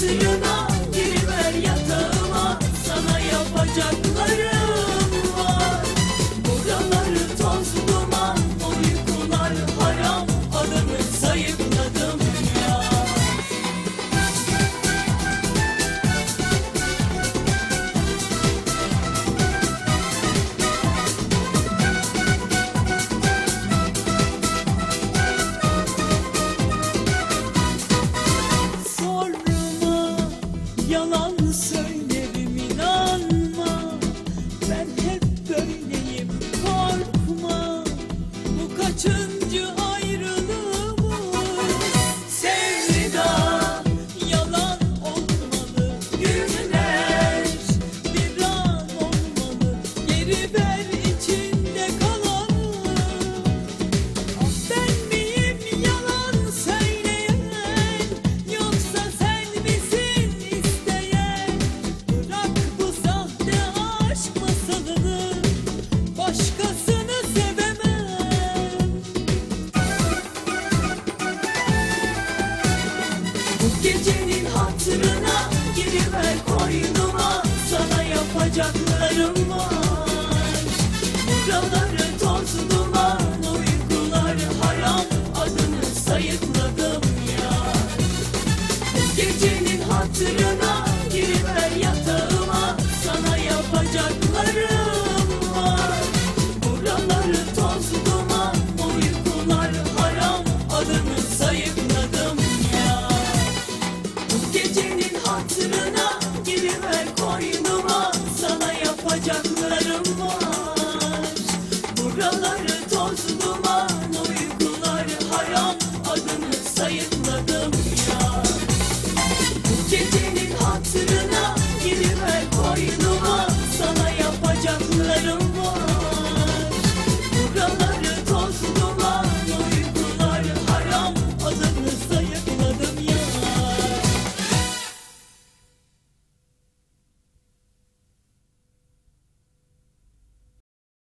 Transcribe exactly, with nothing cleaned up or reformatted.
hatırına giriver yatağıma, sana yapacaklarım var. Buraları toz duman, uykular haram, adımı sayıkladım ya. Yalan söylerim inanma, ben hep böyleyim korkma. Bu kaçıncı ayrılığımız? Sevda yalan olmalı, günler bir an olmalı. Geri ver içinde kalanı. Ah, ben miyim yalan söyleyen, yoksa sen misin isteyen? Bırak bu sahte aşk masalını, başkasını sevemem. Bu gecenin hatırına giriver koynuma, sana yapacaklarım var. Buraları toz duman, uykular haram, adını sayıkladım ya. Bu gecenin hatırına